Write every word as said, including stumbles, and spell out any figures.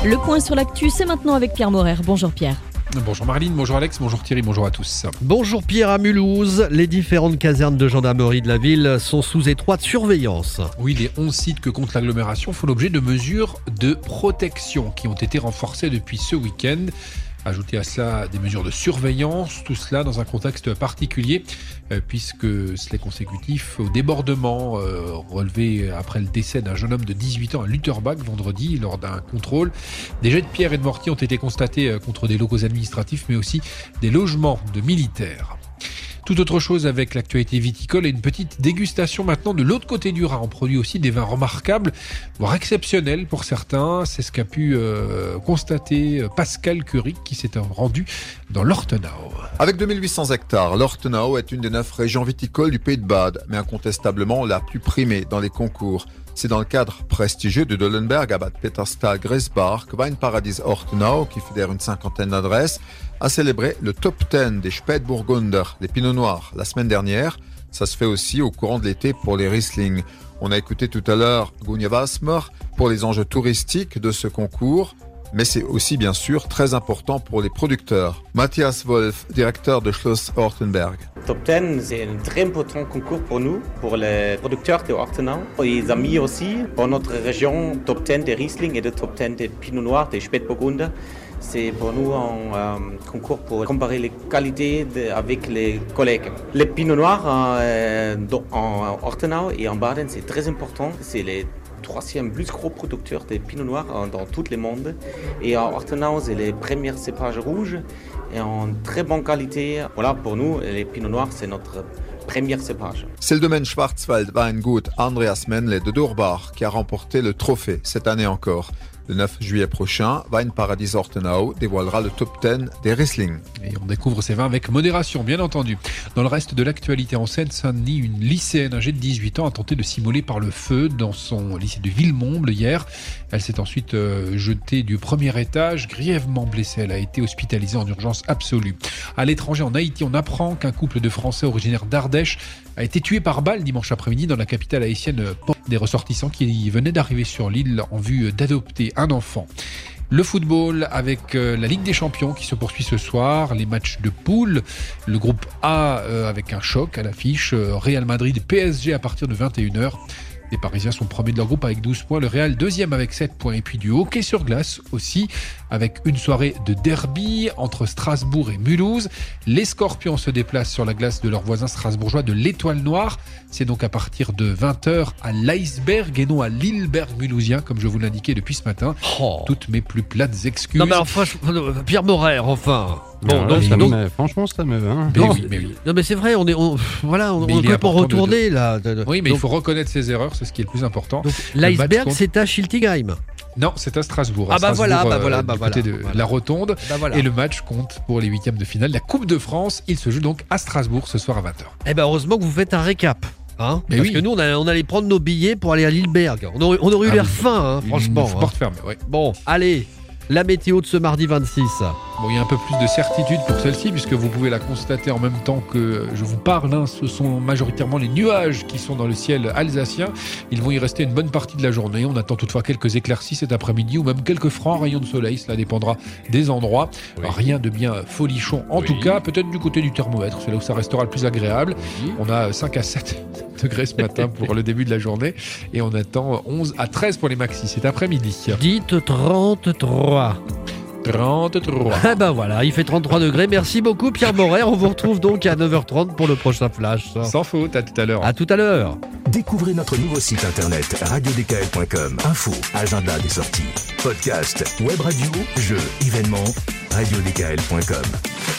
Le point sur l'actu, c'est maintenant avec Pierre Morer. Bonjour Pierre. Bonjour Marline, bonjour Alex, bonjour Thierry, bonjour à tous. Bonjour Pierre, à Mulhouse, les différentes casernes de gendarmerie de la ville sont sous étroite surveillance. Oui, les onze sites que compte l'agglomération font l'objet de mesures de protection qui ont été renforcées depuis ce week-end. Ajoutez à cela des mesures de surveillance, tout cela dans un contexte particulier, euh, puisque cela est consécutif au débordement euh, relevé après le décès d'un jeune homme de dix-huit ans à Lutterbach vendredi lors d'un contrôle. Des jets de pierre et de mortier ont été constatés euh, contre des locaux administratifs, mais aussi des logements de militaires. Tout autre chose avec l'actualité viticole et une petite dégustation maintenant de l'autre côté du Rhin. On produit aussi des vins remarquables, voire exceptionnels pour certains. C'est ce qu'a pu euh, constater Pascal Curie qui s'est rendu dans l'Ortenau. Avec deux mille huit cents hectares, l'Ortenau est une des neuf régions viticoles du Pays de Bade, mais incontestablement la plus primée dans les concours. C'est dans le cadre prestigieux de Dollenberg à Bad Peterstal-Gräsbach que Weinparadies Ortenau, qui fédère une cinquantaine d'adresses, a célébré le top dix des Spätburgunder, les Pinots Noirs, la semaine dernière. Ça se fait aussi au courant de l'été pour les Riesling. On a écouté tout à l'heure Gunja Wasmer pour les enjeux touristiques de ce concours, mais c'est aussi bien sûr très important pour les producteurs. Matthias Wolf, directeur de Schloss Ortenberg. Top dix, c'est un très important concours pour nous, pour les producteurs de Ortenau. Et les amis aussi, pour notre région, top dix des Riesling et le top dix des Pinot Noirs, des Spätburgunder. C'est pour nous un euh, concours pour comparer les qualités de, avec les collègues. Les Pinot Noirs euh, en Ortenau et en Baden, c'est très important. C'est les troisième plus gros producteur de Pinot Noir dans tout le monde. Et en Ortenau, c'est les premiers cépages rouges et en très bonne qualité. Voilà, pour nous, les Pinot Noirs, c'est notre premier cépage. C'est le domaine Schwarzwald Weingut Andreas Menle de Durbach qui a remporté le trophée cette année encore. Le neuf juillet prochain, Weinparadies Ortenau dévoilera le top dix des Riesling. Et on découvre ces vins avec modération, bien entendu. Dans le reste de l'actualité en Seine-Saint-Denis, une lycéenne âgée de dix-huit ans a tenté de s'immoler par le feu dans son lycée de Villemomble hier. Elle s'est ensuite euh, jetée du premier étage, grièvement blessée. Elle a été hospitalisée en urgence absolue. À l'étranger, en Haïti, on apprend qu'un couple de Français originaires d'Ardèche a été tué par balle dimanche après-midi dans la capitale haïtienne. Des ressortissants qui venaient d'arriver sur l'île en vue d'adopter un enfant. Le football avec euh, la Ligue des Champions qui se poursuit ce soir, les matchs de poule, le groupe A euh, avec un choc à l'affiche, euh, Real Madrid P S G à partir de vingt et une heures. Les Parisiens sont premiers de leur groupe avec douze points, le Real deuxième avec sept points et puis du hockey sur glace aussi avec une soirée de derby entre Strasbourg et Mulhouse. Les Scorpions se déplacent sur la glace de leurs voisins strasbourgeois de l'Étoile Noire. C'est donc à partir de vingt heures à l'Iceberg et non à l'Ilberg mulhousien comme je vous l'indiquais depuis ce matin. Oh. Toutes mes plus plates excuses. Non mais enfin, Pierre Morer, enfin. Bon, ah, donc, ça donc, me, franchement, ça me va. Hein. Mais oui, mais oui. Non, mais c'est vrai, on est, on, voilà, on, on peut pas retourner de... là. Oui, mais donc, il faut reconnaître ses erreurs, c'est ce qui est le plus important. L'iceberg, contre... c'est à Schiltigheim. Non, c'est à Strasbourg. Ah à bah Strasbourg, voilà, bah voilà, euh, bah du voilà, côté de voilà. la Rotonde. Bah voilà. Et le match compte pour les huitièmes de finale. La Coupe de France, il se joue donc à Strasbourg ce soir à vingt heures. Eh ben heureusement que vous faites un récap. Hein mais Parce oui. que nous, on, a, on allait prendre nos billets pour aller à Lilleberg. On aurait, on aurait eu ah l'air oui. fin, hein, franchement. Une hein. porte fermée, oui. Bon, allez, la météo de ce mardi vingt-six. Bon, il y a un peu plus de certitude pour celle-ci, puisque vous pouvez la constater en même temps que je vous parle. Hein. Ce sont majoritairement les nuages qui sont dans le ciel alsacien. Ils vont y rester une bonne partie de la journée. On attend toutefois quelques éclaircies cet après-midi, ou même quelques francs rayons de soleil. Cela dépendra des endroits. Oui. Rien de bien folichon en oui. tout cas. Peut-être du côté du thermomètre, c'est là où ça restera le plus agréable. Oui. On a cinq à sept degrés ce matin pour le début de la journée. Et on attend onze à treize pour les maxis cet après-midi. Dites trente-trois. trente-trois. Ah ben voilà, il fait trente-trois degrés. Merci beaucoup Pierre Morer. On vous retrouve donc à neuf heures trente pour le prochain flash. Sans faute, à tout à l'heure. À tout à l'heure. Découvrez notre nouveau site internet radio d k l point com. Info, agenda des sorties, podcast, web radio, jeux, événements, radio d k l point com.